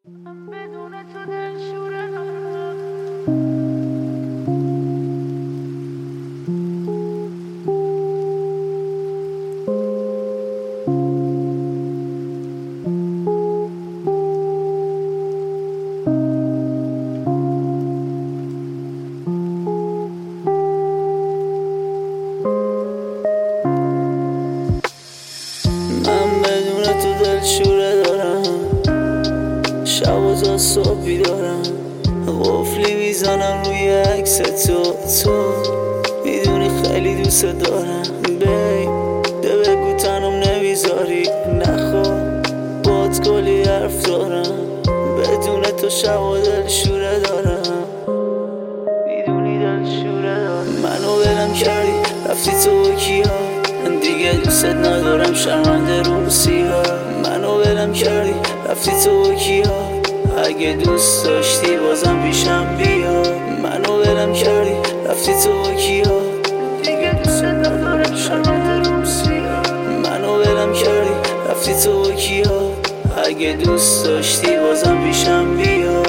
من بدون تو دلشوره دارم. من بدون تو دلشوره دارم، شب و تا صبح بیدارم، قفلی میزنم روی عکس تو میدونی خیلی دوست دارم. ده بگو تنم نمیذاری، نخوا باد کلی حرف دارم. بدون تو شب و دلشوره دارم، میدونی دلشوره دارم. منو ولم کردی رفتی تو با کیا، دیگه دوست ندارم شرمنده رو سیاه. منو ولم کردی رفتی تو با کیا، اگه دوست داشتی بازم پیشم بیا. منو ولم کردی رفتی تو با کیا، دیگه دوست ندارم شرمنده رو سیاه. منو ولم کردی رفتی تو با کیا، اگه دوست داشتی بازم پیشم بیا.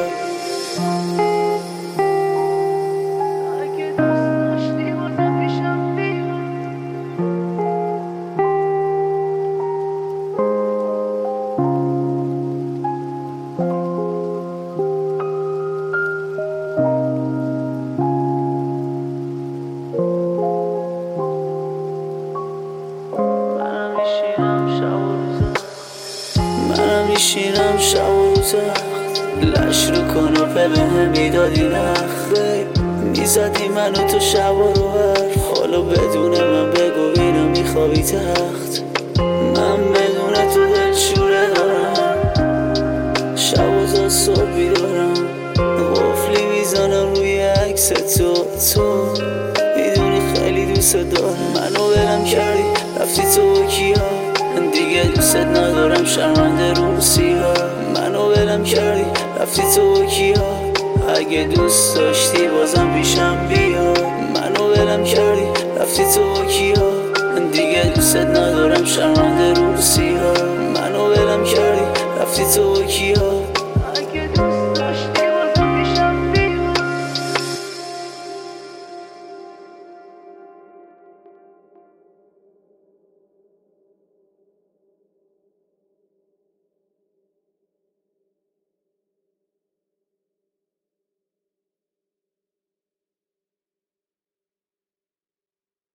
منم میشینم شب و روزا، لش رو کنوپه به هم میدادی نخ، میزدی منو تو شب و رو حرف. حالا بدون من بگو بینم میخوابی تخت. من بدون تو دلشوره دارم، شب و تا صبح بیدارم، قفلی میزنم روی عکس تو میدونی خیلی دوست دارم. منو ولم کردی رفتی تو با کیا، دیگه دوست ندارم شرمنده رو سیاه. منو ولم کردی رفتی تو با کیا، اگه دوست داشتی بازم پیشم بیا. منو ولم کردی رفتی تو با کیا، دیگه دوست ندارم شرمنده رو سیاه. منو ولم کردی رفتی تو با